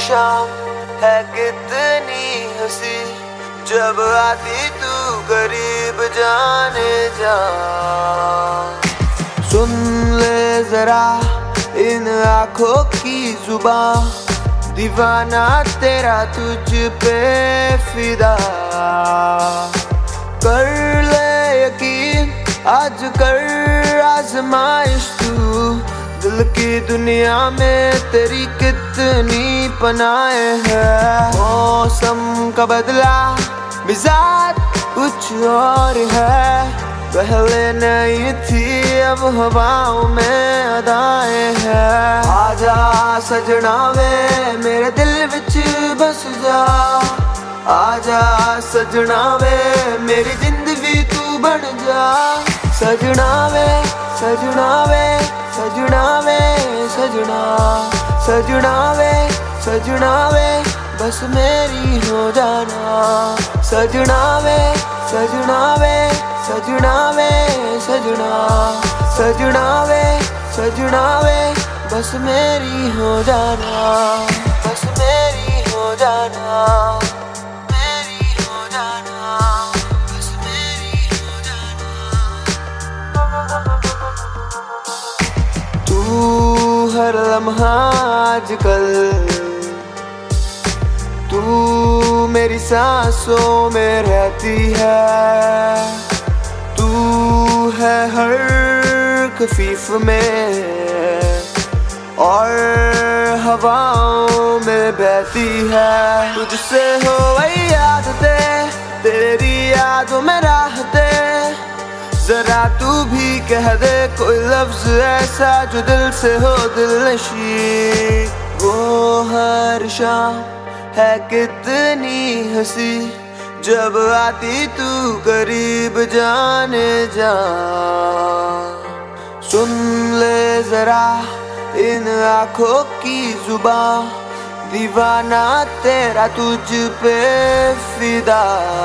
शाम है कितनी हंसी, जब आती तू करीब जाने जा। सुन ले जरा इन आँखों की जुबान, दीवाना तेरा तुझ पे फिदा। कर ले यकीन आज कर आजमाइश तू, दिल की दुनिया में तेरी कितनी पनाहें है। मौसम का बदला मिजाज कुछ और है, पहले नहीं थी अब हवाओं में अदाएं हैं। आजा सजना वे मेरे दिल विच बस जा, आजा सजना वे मेरी जिंदगी तू बन जा। सजना वे सजना वे सजना वे सजना, सजना वे सजना वे बस मेरी हो जाना। सजना वे सजना वे सजना वे सजना, सजना वे सजना वे बस मेरी हो जाना, बस मेरी हो जाना, मेरी हो जाना, बस मेरी हो जाना। तू हर लम्हा आजकल, तू मेरी सांसों में रहती है, तू है हर खफीफ में और हवाओं में बहती है। तुझसे हो वही आदतें, तेरी यादों में राहतें, जरा तू भी कह दे कोई लफ्ज ऐसा जो दिल से हो दिलनशी। वो हर शाम है कितनी हंसी, जब आती तू करीब जाने जा। सुन ले जरा इन आँखों की जुबान, दीवाना तेरा तुझ पे फिदा।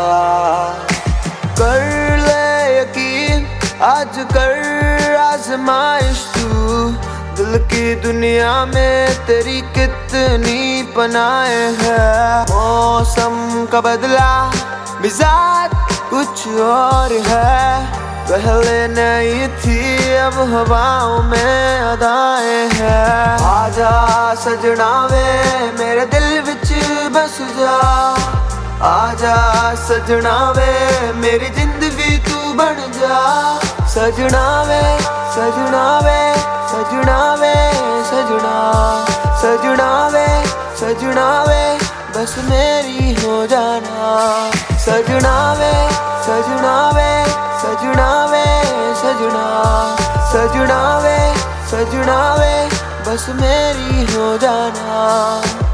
कर ले यकीन आज कर आजमाइश तू, दिल की दुनिया में तेरी कितनी पनाहें है। मौसम का बदला मिजाज कुछ और है, पहले नहीं थी अब हवाओं में अदाएं हैं। आजा सजना वे मेरे दिल विच बस जा, आजा सजना वे मेरी जिंदगी तू बन जा। सजना वे सजना वे सजना वे सजना, सजना वे सजना वे बस मेरी हो जाना। सजना वे सजना वे सजना वे सजना, सजना वे सजना वे बस मेरी हो जाना।